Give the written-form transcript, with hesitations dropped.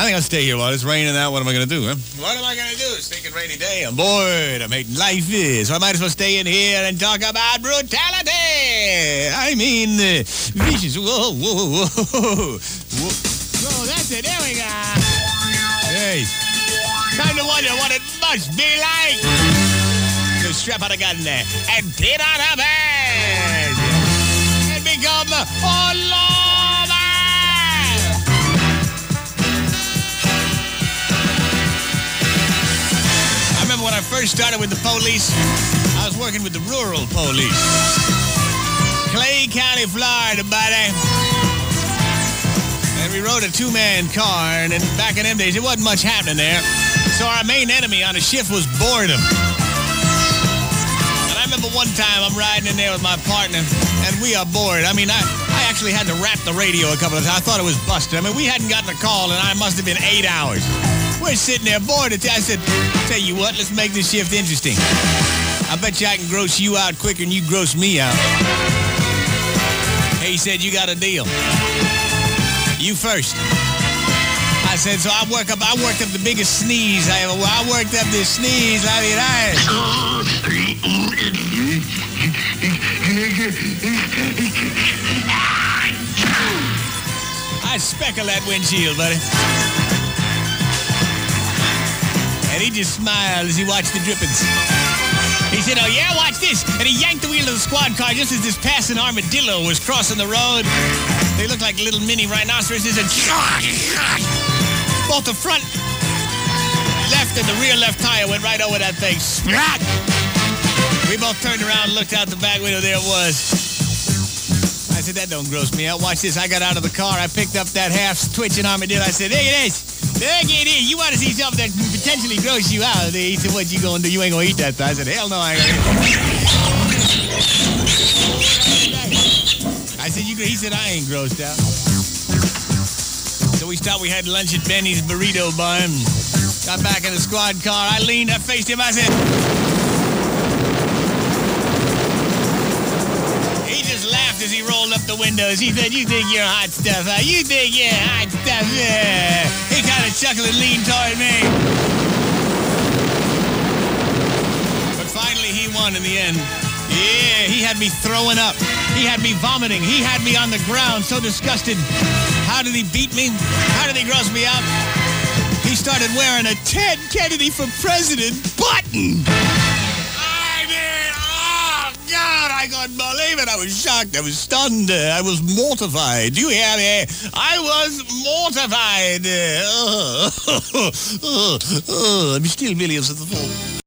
think I'll stay here while it's raining out. What am I going to do, huh? What am I going to do? It's thinking rainy day. I'm bored. I'm hating life is. So I might as well stay in here and talk about brutality. I mean, vicious. Whoa, whoa, whoa, whoa. Whoa, that's it. There we go. Hey. Time to wonder what it must be like. So strap out a gun there and pin on a bed and become a lawman. I remember when I first started with the police, I was working with the rural police. Clay County, Florida, buddy. And we rode a two-man car, and back in them days, it wasn't much happening there. So our main enemy on a shift was boredom. And I remember one time I'm riding in there with my partner, and we are bored. I mean, I actually had to rap the radio a couple of times. I thought it was busted. I mean, we hadn't gotten a call, and I must have been 8 hours. We're sitting there bored. I said, tell you what, let's make this shift interesting. I bet you I can gross you out quicker than you gross me out. He said, you got a deal. You first. I said, so I worked up the biggest sneeze I ever. I worked up this sneeze. I mean, I speckle that windshield, buddy. And he just smiled as he watched the drippings. He said, oh yeah, watch this. And he yanked the wheel of the squad car just as this passing armadillo was crossing the road. They looked like little mini rhinoceroses, and both the front left and the rear left tire went right over that thing. We both turned around and looked out the back window. There it was. I said, that don't gross me out. Watch this. I got out of the car. I picked up that half-twitching armadillo. I said, hey, it is. Look it is. You want to see something that can potentially gross you out? He said, what you going to do? You ain't going to eat that thing. I said, hell no, I ain't going to eat it. I said, he said, I ain't grossed out. So we stopped. We had lunch at Benny's Burrito Barn. Got back in the squad car. I leaned, I faced him. I said... He just laughed as he rolled up the windows. He said, you think you're hot stuff, huh? You think you're hot stuff, yeah. He kind of chuckled and leaned toward me. But finally, he won in the end. Yeah, he had me throwing up. He had me vomiting. He had me on the ground, so disgusted. How did he beat me? How did he gross me out? He started wearing a Ted Kennedy for President button. I mean, oh, God, I couldn't believe it. I was shocked. I was stunned. I was mortified. Do you hear me? I was mortified. I'm still millions at the phone.